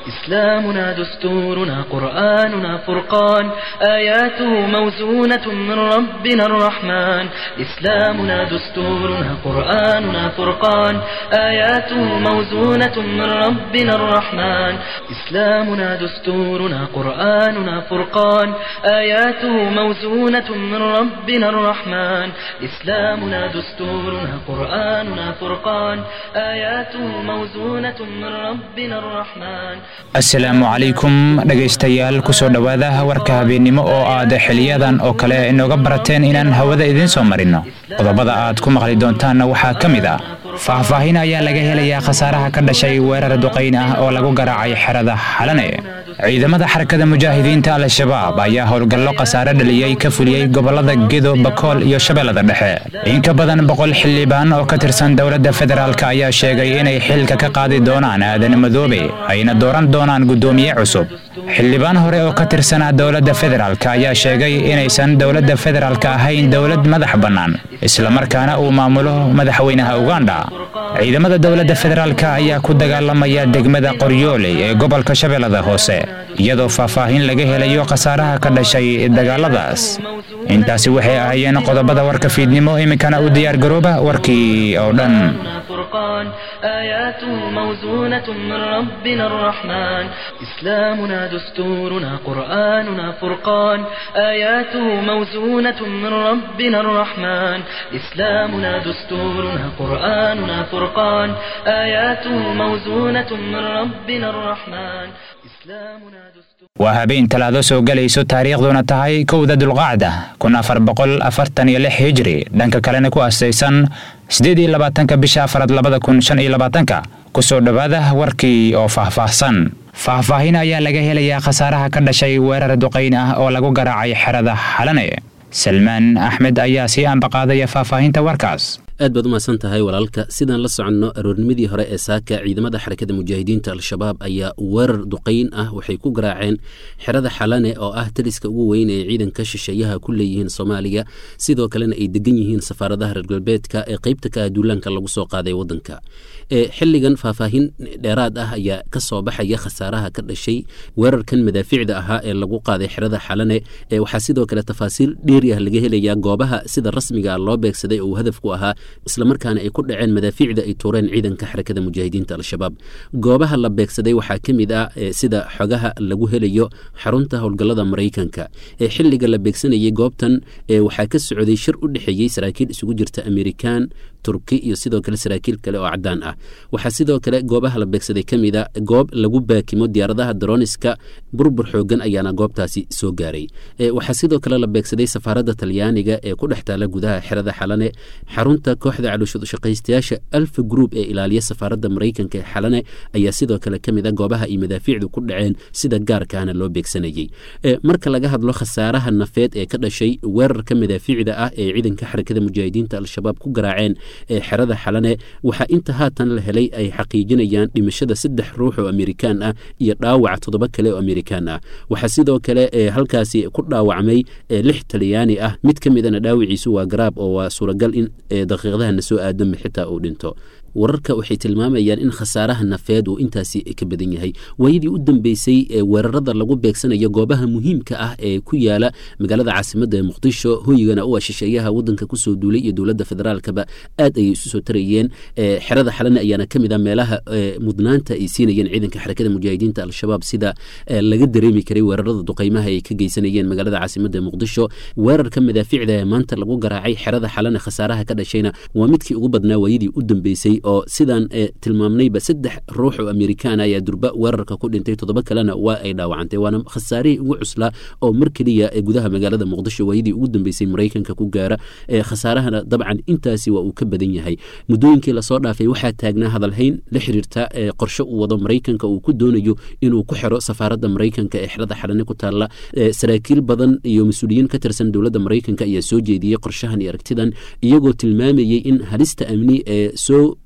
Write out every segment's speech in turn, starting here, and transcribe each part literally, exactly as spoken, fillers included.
إسلامنا دستورنا قرآننا فرقان آياته موزونة من ربنا الرحمن إسلامنا دستورنا قرآننا فرقان آياته موزونة من ربنا الرحمن إسلامنا دستورنا قرآننا فرقان آياته موزونة من ربنا الرحمن إسلامنا دستورنا قرآننا فرقان آياته موزونة من ربنا الرحمن. السلام عليكم dhageystayaal kusoo dhawaada warka habeenimo oo aad xiliyadan oo kale inooga barateen inaan hawada idin soo marino qodobada aad ku maqli doontaan waxa kamid ah faahfaahin ayaa laga helayaa khasaaraha ka dhashay weerar duqeyn ah oo lagu garaacay xerada Xalane ciidamada xarakada mujaahidiinta al-shabaab ayaa howlgallo khasaare dhaliyay ka fuliyay gobolada Gedo Bakool iyo Shabeellada Dhexe in ka badan boqol xildhibaan oo ka tirsan dawladda federaalka ayaa sheegay inay xilka ka qaadi doonaan aadan madoobe ayna dooran doonaan gudoomiye cusub xildhibaan hore oo ka tirsan dawladda federaalka ayaa sheegay inaysan dawladda federaalka ahayn dawlad madax bannaan isla markaana uu maamulo madaxweynaha Uganda ciidamada dawladda federaalka ayaa ku dagaalamaya degmada Qoryoole ee gobolka Shabeellada Hoose iyadoo faahfaahin laga helayo khasaaraha ka dhashay dagaaladaas intaasi waxay ahaayeen qodobada warka fiidnimo iminkana u diyaar garooba warkii oo dhan فرقان آياته موزونة من ربنا الرحمن إسلامنا دستورنا قرآننا فرقان آياته موزونة من ربنا الرحمن إسلامنا دستورنا قرآننا فرقان آياته موزونة من ربنا الرحمن إسلامنا دستور وهابين تلاذو سو غليسو تاريخدuna tahay kowda dulqaacda kun afar boqol afartan iyo lix hijri dhanka kalena ku asaysan sideed iyo labaatanka bisha afraad labada kun shan iyo labaatanka ku soo dhawaada warkii oo faahfaahsan faahfaahin ayaa laga helayaa khasaaraha ka dhashay weerar duqeyn ah oo lagu garaacay xerada Xalane Salman Ahmed ayaa si aan baqaadaya faahfaahinta warkaas aad baad u maasan tahay walaalka sidaan la soconno aroornimadii hore ee saaka ciidamada xarakada mujaahidiinta al-shabaab ayaa weerar duqeyn ah waxay ku garaaceen xerada Xalane oo ah taliska ugu weyn ee ciidanka shisheeyaha ku leeyihiin Soomaaliya sidoo kalena ay degan yihiin safaaradaha reer galbeedka ee qaybta ka duulanka lagu soo qaaday wadanka ee xilligan faahfaahin dheeraad ah ayaa ka soo baxaya khasaaraha ka dhashay weerarkan madaaficda ahaa ee lagu qaaday xerada Xalane ee waxa sidoo kale tafaasiil dheeri ah laga helayaa goobaha sida rasmiga ah loo beegsaday oo hadaf ku ahaa isla markaana ay ku dhaceen madaaficda ay tuureen ciidanka xarakada mujaahidiinta al-shabaab goobaha la beegsaday waxa kamid ah sida xogaha lagu helayo xarunta howlgallada Mareykanka ee xilliga la beegsanayay goobtan waxa ka socday shir u dhaxeeyay saraakiil isugu jirta American Turki iyo sidoo kale saraakiil kale oo cadaan ah waxa sidoo kale goobaha la beegsaday kamid ah goob lagu baakimo diyaaradaha droniska burbur xoogan ayaana goobtaasi soo gaaray waxa sidoo kale la beegsaday safaaradda Talyaaniga ee ku dhex taala gudaha xerada Xalane xarunta kooxda caloosha shaqaystayaasha Alpha Group ee ilaaliya safaaradda Mareykanka ee Xalane ayaa sidoo kale kamid ah goobaha ay madaaficdu ku dhaceen sida gaarkaana loo beegsanayay marka laga hadlo khasaaraha nafeed ee ka dhashay weerarka madaaficda ah ee ciidanka xarakada mujaahidiinta al-shabaab ku garaaceen ee xerada Xalane waxa inta haatan la helay ay xaqiijinayaan dhimashada saddex ruux oo Amerikaan ah iyo dhaawac toddoba kale oo Amerikaan ah waxa sidoo kale halkaasi ku dhaawacmay lix Talyaani ah mid kamidana dhaawiciisu waa garaab oo waa suuragal in daqiiqadaha soo aadam xitaa uu dhinto wararka waxay tilmaamayaan in khasaaraha nafeed uu intaasi ka badan yahay waayadii u dambeysay ee weerarada lagu beegsanayo goobaha muhiimka ah ee ku yaala magaalada caasimadda ee Muqdisho hoygana oo shisheeyaha wadanka ku soo duulay iyo dawladda federaalkaba aad ay isu soo tarayeen xerada Xalane ayaana kamid ah meelaha mudnaanta ay siinayeen ciidanka xarakada mujaahidiinta al-shabaab sida laga dareemi karay weerarada duqeymaha ay ka geysanayeen magaalada caasimadda ee Muqdisho weerarka madaaficda ee maanta lagu garaacay xerada Xalane khasaaraha ka dhashayna waa midkii ugu badnaa waayadii u dambeysay oo sidaan tilmaamnayba saddex ruux oo Amerikaan ayaa durba weerarka ku dhintay toddoba kalena waa ay dhaawacantay waana khasaarihii ugu cuslaa oo mar kaliya ee gudaha magaalada Muqdisho waayadii ugu dambeysay Mareykanka ku gaara ee khasaarahana dabcan intaasi waa uu ka badan yahay mudooyinkii la soo dhaafay waxa taagnaa hadalhayn la xiriirta qorshe uu wado Mareykanka uu ku doonayo inuu ku xiro safaaradda Mareykanka ee xerada Xalane ku taala saraakiil badan iyo mas'uuliyiin ka tirsan dawladda Mareykanka ayaa soo jeediyay qorshahan iyo aragtidan iyagoo tilmaamayay in halista amni ee soo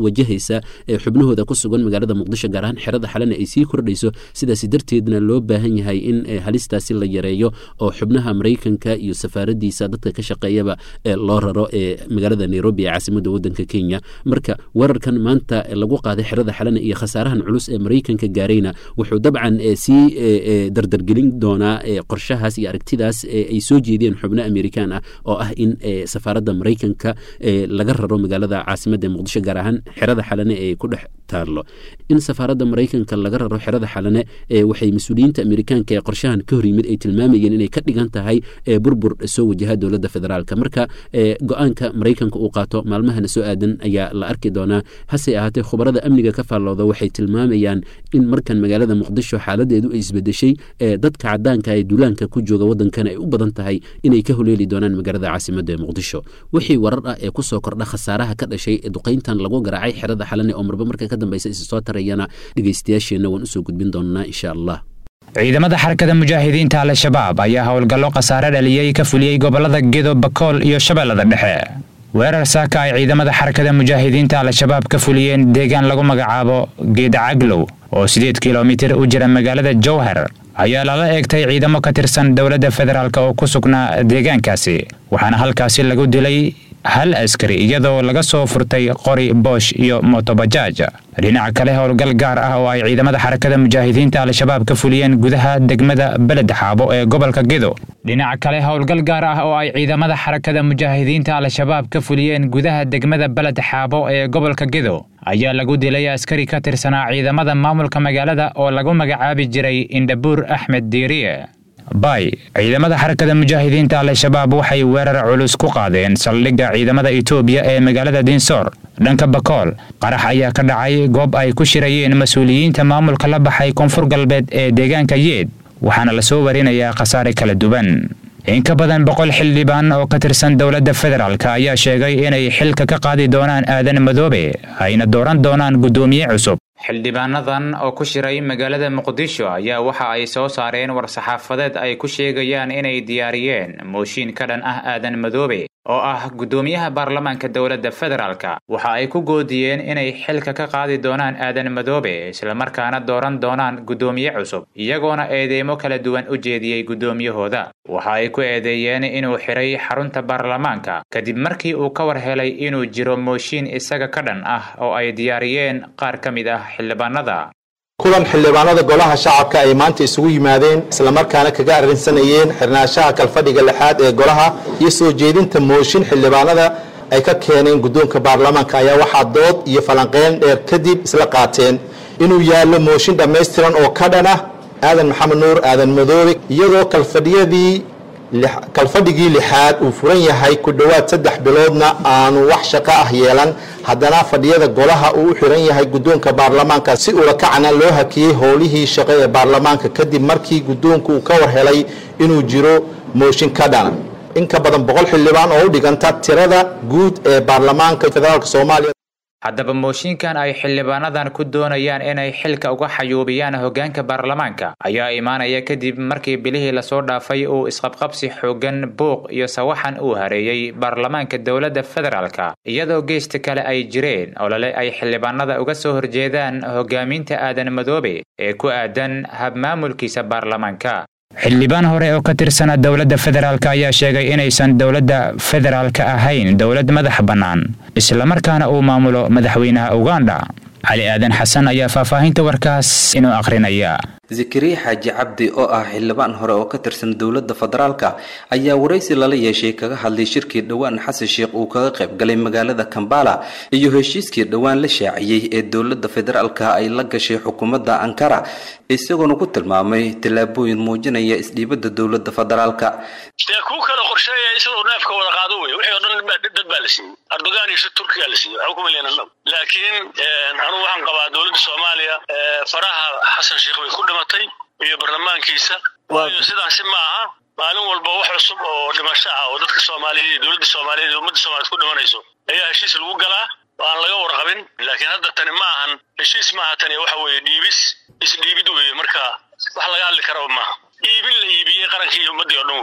wajahaysa ee xubnahooda ku sugan magaalada muqdisho gaar ahaan xerada xalana ay sii kordhayso sidaas darteedna loo baahan yahay in halistaasi la yareeyo oo xubnaha Mareykanka iyo safaaradiisa dadka ka shaqeeyaba loo raro ee magaalada Nairobi ee caasimadda waddanka Kenya marka wararkan maanta lagu qaaday xerada xalana iyo khasaarahan culus ee Mareykanka gaarayna wuxuu dabcan si dardargelin doonaa qorshahaas iyo aragtidaas ay soo jeediyeen xubno Amerikaan ah oo ah in safaaradda Mareykanka laga raro magaalada caasimadda muqdisho gaar ahaan xerada xalana ee ku dhex taalo in safaaradda Mareykanka laga raro xerada xalana waxay mas'uuliyiinta Amerikaanka ee qorshahan ka hor yimid ay tilmaamayeen inay ka dhigan tahay burbur soo wajaha dowladda federaalka marka go'aanka Mareykanka uu qaato maalmahan soo aadan ayaa la arki doonaa hase ahaatee khubarada amniga ka faallooda waxay tilmaamayaan in markan magaalada muqdisho xaaladeedu ay isbedeshay dadka cadaanka ee duulaanka ku jooga waddankan ay u badan tahay inay ka holeeli doonaan magaalada caasimadda muqdisho wixii warar ah ee ku soo kordha khasaaraha ka dhashay duqeyntan lagu garaacay xerada xalana oo marba marka ka dambaysa is soo tarayana dhageystayaasheena waan u soo gudbin doonaa insha Allah ciidamada xarakada mujaahidiinta al-shabaab ayaa howlgallo khasaare dhaliyay ka fuliyay gobolada Gedo Bakool iyo Shabeellada Dhexe weerar saaka ay ciidamada xarakada mujaahidiinta al-shabaab ka fuliyeen deegaan lagu magacaabo Geed Caglow oo sideed kiiloomitir u jira magaalada Jowhar ayaa lala eegtay ciidamo ka tirsan dowladda federaalka oo ku sugnaa deegaankaasi waxaana halkaasi lagu dilay hal askari iyadoo laga soo furtay qori Bosch iyo motobajaaj dhinaca kale howlgal gaar ah oo ay ciidamada xarakada mujaahidiinta al-shabaab ka fuliyeen gudaha degmada Beled Xaabo ee gobolka Gedo dhinaca kale howlgal gaar ah oo ay ciidamada xarakada mujaahidiinta al-shabaab ka fuliyeen gudaha degmada Beled Xaabo ee gobolka Gedo ayaa lagu dilay askari ka tirsanaa ciidamada maamulka magaalada oo lagu magacaabi jiray Indabur Axmed Diiriye bay ciidamada xarakada mujaahidiinta al-shabaab waxay weerar culus ku qaadeen saldhigga ciidamada Itoobiya ee magaalada Dinsoor dhanka Bakool qarax ayaa ka dhacay goob ay ku shirayeen mas'uuliyiinta maamulka la baxay koonfur galbeed ee deegaanka Yeed waxaana la soo warinayaa khasaare kala duwan in ka badan boqol xildhibaan oo ka tirsan dowladda federaalka ayaa sheegay inay xilka ka qaadi doonaan Aadan Madoobe ayna dooran doonaan gudoomiye cusub xildhibaanadan oo ku shiray magaalada Muqdisho ayaa waxa ay soo saareen war saxaafadeed ay ku sheegayaan inay diyaariyeen mooshin ka dhan ah Aadan Madoobe oo ah gudoomiyaha baarlamaanka dowladda federaalka waxa ay ku goodiyeen inay xilka ka qaadi doonaan Aadan Madoobe isla markaana dooran doonaan gudoomiye cusub iyagoona eedeymo kala duwan u jeediyay gudoomiyahooda waxa ay ku eedeeyeen inuu xiray xarunta baarlamaanka kadib markii uu ka war helay inuu jiro mooshin isaga ka dhan ah oo ay diyaariyeen qaar ka mid ah xildhibaanada kulan xildhibaanada golaha shacabka ay maanta isugu yimaadeen isla markaana kaga arrinsanayeen xirnaanshaha kalfadhiga lixaad ee golaha iyo soo jeedinta mooshin xildhibaanada ay ka keeneen guddoonka baarlamaanka ayaa waxaa dood iyo falanqeyn dheer kadib isla qaateen inuu yaallo mooshin dhammaystiran oo ka dhan ah Aadan Maxamed Nuur Aadan Madoobe iyadoo kalfadhiyadii kalfadhigii lixaad uu furan yahay ku dhawaad saddex biloodna aanu wax shaqo ah yeelan haddana fadhiyada golaha uu u xiran yahay guddoonka baarlamaanka si ula kacna loo hakiyay howlihii shaqo ee baarlamaanka kadib markii guddoonku uu ka war helay inuu jiro mooshin ka dhan in ka badan boqol xildhibaan oo u dhiganta tirada guud ee baarlamaanka federaalka Soomaaliya haddaba mooshinkan ay xildhibaanadan ku doonayaan inay xilka uga xayuubiyaan hoggaanka baarlamaanka ayaa imaanaya kadib markii bilihii la soo dhaafay uu isqabqabsi xoogan buuq iyo sawaxan uu hareeyay baarlamaanka dowladda federaalka iyadoo geesta kale ay jireen olole ay xildhibaanada uga soo horjeedaan hoggaaminta Aadan Madoobe ee ku aadan habmaamulkiisa baarlamaanka xildhibaan hore oo ka tirsan dowladda federaalka ayaa sheegay inaysan dowladda federaalka ahayn dowlad madax bannaan isla markaana uu maamulo madaxweynaha Uganda علي آدن حسن ayaa faahfaahinta warkaas inuu aqrinaya Zikri Xaaji Cabdi oo ah xildhibaan hore oo ka tirsan dawladda federaalka ayaa wareysi lala yeeshay kaga hadlay shirkii dhawaan Xasan Sheekh uu kaga qayb galay magaalada Kampala iyo heshiiskii dhawaan la shaaciyay ee dawladda federaalka ay la gashay xukuumadda Ankara isagoo ku tilmaamay talaabooyin muujinaya isdhiibada dawladda federaalka ku kala qorsheeyay isagoo neefka wada qaado way wixii oo dhan dad baa la siiyay Erdogan iyo Turkiga la siiyay xukuumadda laakiin anu waxaan qabaa dawladda Soomaaliya faraha Xasan Sheekh way ku dhimatay iyo barlamaankiisa waayo sidaas ma aha maalin walba wax cusub oo dhimasho ah oo dadka Soomaaliyeed dawladda Soomaaliyeed ummadda Soomaaliyeed ku dhimanayso ayaa heshiis lagu galaa waan laga warqabin laakiin hadda tani ma ahan heshiis ma aha tani waxa weeye dhiibis is dhiibid weeye marka wax laga hadli karo ma iibin la iibiyay qarankii ummadda oo dhan weeye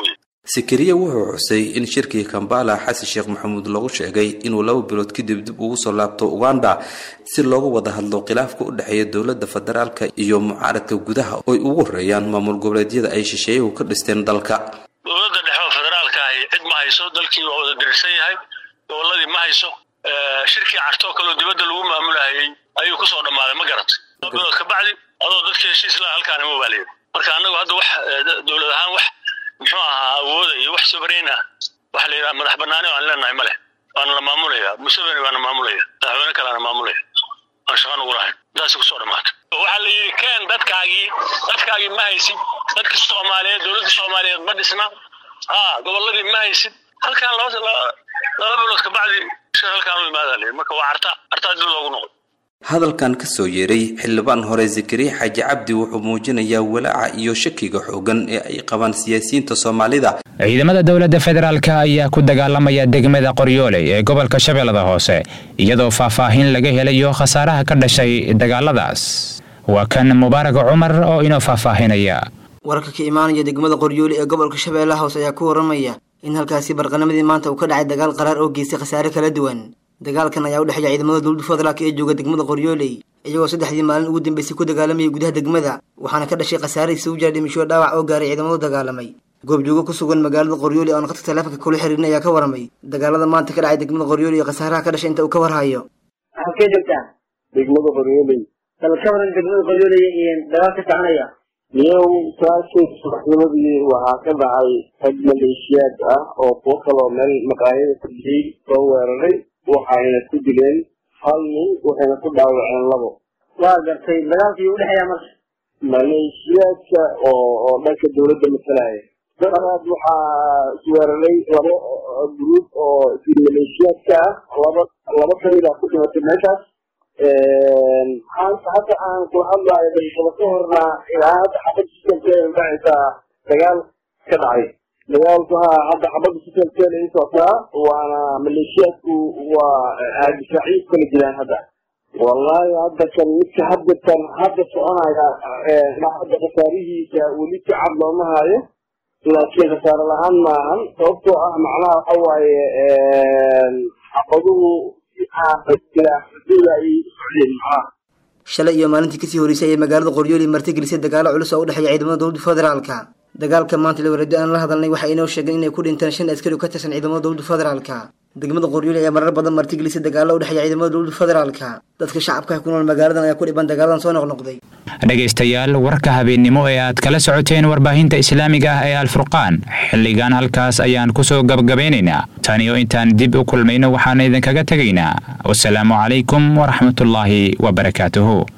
Sikiriya wuxuu xusay in shirkii Kampala Xasan Sheekh Maxamuud lagu sheegay inuu laba bilood kadib dib ugu soo laabto Uganda si looga wada hadlo khilaafka u dhaxeeya dawladda federaalka iyo mucaaradka gudaha oo ay ugu horeeyaan maamul goboleedyada ay shisheeyuhu ka dhisteen dalka. dawladda dhexe federaalka ay cid ma hayso dalkii waa wada dirsan yahay dawladii ma hayso shirkii carto kale dibadda lagu maamulahayay ayuu ku soo dhamaaday ma garat bilood ka bacdi adoo dadkii heshiis la halkaan ma waaliyay marka anagu hadda wax dawlad ahaan wax muxuu ahaa awood iyo wax sovereign ah wax la yiraahdo madax banaani aan leenahay male waan la maamulaya Museveni waan maamulaya madaxweyne kale aan maamulaya aan shaqo ugu lahayn daas ku soo dhamaatay waxa la yiri keen dadkaagii dadkaagii ma haysid dadka Soomaaliyeed dawladda Soomaaliyeed ma dhisna ah goboladii ma haysid halkaan laba bilood ka bacdi halkaan u imaadalay marka waa arta arta dib loogu noqdo. hadalkan ka soo yeeray xildhibaan hore Zakariya Xaaji Cabdi wuxuu muujinayaa walaaca iyo shakiga xoogan ee ay qabaan siyaasiyiinta Soomaalida. ciidamada dawladda federaalka ayaa ku dagaalamaya degmada Qoryooley ee gobolka Shabeellada Hoose iyadoo faahfaahin laga helayo khasaaraha ka dhashay dagaaladaas. waa kan Mubaarak Umar oo inoo faahfaahinaya. wararka ka imaanaya degmada Qoryooley ee gobolka Shabeellaha Hoose ayaa ku waramaya in halkaasi barqanamadii maanta uu ka dhacay dagaal qaraar oo geystay khasaare kala duwan. dagaalkan ayaa u dhaxeeyay ciidamada dawladda federaalka ee jooga degmada Qoryooley iyagoo saddexdii maalin ugu dambeysay ku dagaalamay gudaha degmada waxaana ka dhashay khasaare isugu jira dhimasho dhaawac oo gaaray ciidamada dagaalamay. goobjooga ku sugan magaalada Qoryooley oo qadka taleefanka kula xiriirnay ayaa ka waramay dagaalada maanta ka dhacay degmada Qoryooley iyo khasaaraha ka dhashay inta uu ka warhayo. halkee joogtaa degmada Qoryooley dalka waran degmada Qoryooley ee dagaalka soconaya يوم تاسس سبحانه وهكذا أجمل الأشياء أو فوق من مقاييس الجيل صورني وحين تجلين حلني وحين تدعو عن لبو. واقدر في بلاد يقول حيا مش ماليشيا أو أو ذاك الدولة المثلية. بلاد وحى صورني لبو جروب أو في ماليشيا كا لبو لبو كذا كتير تمشى. حتى أن كل الله يبي يشوفنا هذا حبة سكين بعد دجال كدعي دجال كها هذا حبة سكين إنت صار وأنا مليشيات وهذا سعيد كل جيران هذا والله هذا كان يتحدث كان حدث أنا ما حدث تاريخي وليت عبد الله هاي لكن صار لهم عن توقع معناه أول حقوقه shalay iyo maalintii kasii horeysay ee magaalada Qoryooley marti gelisay dagaalo culus oo u dhaxeeya ciidamada dawladda federaalka. dagaalka maanta la wareegay aan la hadalnay waxa inoo sheegay inay ku dhinteen shan askari oo ka tirsan ciidamada dawladda federaalka. degmada Qoryooley ayaa marar badan marti gelisay dagaalo u dhaxeeya ciidamada dawladda federaalka. dadka shacabka ku nool magaaladan ayaa ku dhiban dagaaladan soo noqnoqday. dhageystayaal warka habeenimo ee aad kala socoteen warbaahinta islaamiga ah ee Al-Furqaan xilligan halkaas ayaan ku soo gabagabeynaa tan iyo intaan dib u kulmayno waxaan idin kaga tagaynaa wassalaamu calaykum wa rahmatullaahi wa barakaatuhu.